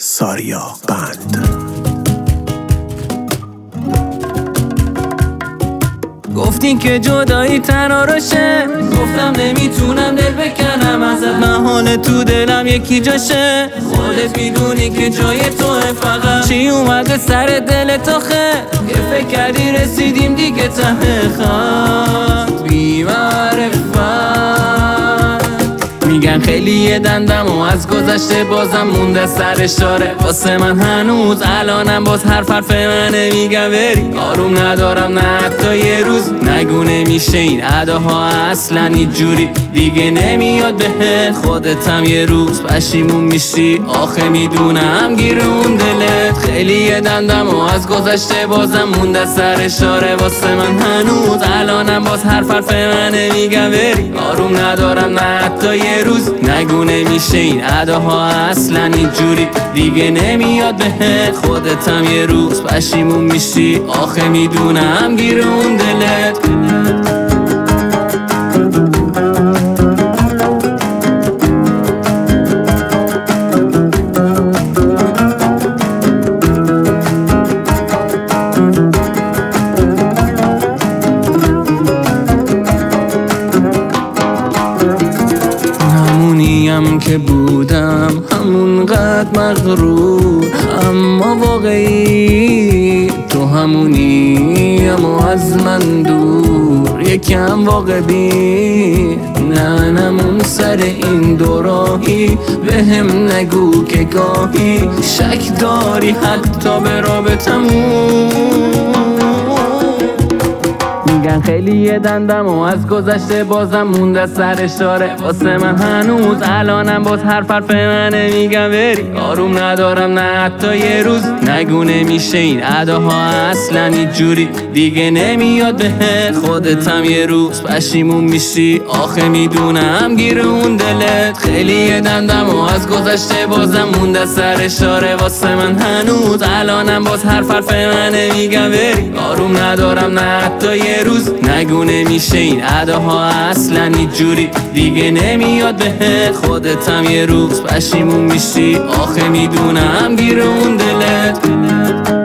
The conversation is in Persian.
ساریا بند. گفتین که جدایی تنها روشه، گفتم نمیتونم دل بکنم ازت، من حال تو دلم یکی جاشه، خودت میدونی که جای توه، فقط چی اومده سر دل تو خیل، یه فکر کردی رسیدیم دیگه ته خط، بی معرفت میگن خیلی یه دندم و از گذشته بازم مونده سر اشاره، واسه من هنوز الانم باز حرف منه، میگم بری آروم ندارم نه حتی یه روز، نگو نمیشه این اداها اصلا هیچ جوری دیگه نمیاد بهت، خودتم یه روز پشیمون میشی، آخه میدونم گیر اون دلت، خیلی یه دندم و از گذشته بازم مونده سر اشاره، واسه من هنوز الانم باز حرف منه، میگم بری آروم ندارم نه حتی یه روز، نگو نمیشه این اداها اصلا هیچ جوری دیگه نمیاد بهت، خودتم یه روز پشیمون میشی، آخه میدونم گیر اون دلت. همونیم که بودم همونقدر مغرور، اما واقعی تو همونی، اما از من دور یکم واقع بین، نه نمون سر این دوراهی، بهم نگو که گاهی شک داری حتی به رابطمون، میگن خیلی یه دندم و از گذشته بازم مونده سر اشاره، واسه من هنوز الانم باز حرف منه، میگم بری آروم ندارم نه حتی یه روز، نگو نمیشه این اداها اصلا هیچ جوری دیگه نمیاد بهت، خودتم یه روز پشیمون میشی، آخه میدونم گیر اون دلت، خیلی یه دندم و از گذشته بازم مونده سر اشاره، واسه من هنوز الانم باز حرف منه، میگم بری آروم ندارم نه حتی یه روز، نگو نمیشه این اداها اصلا هیچ جوری دیگه نمیاد بهت، خودتم یه روز پشیمون میشی، آخه میدونم گیر اون دلت.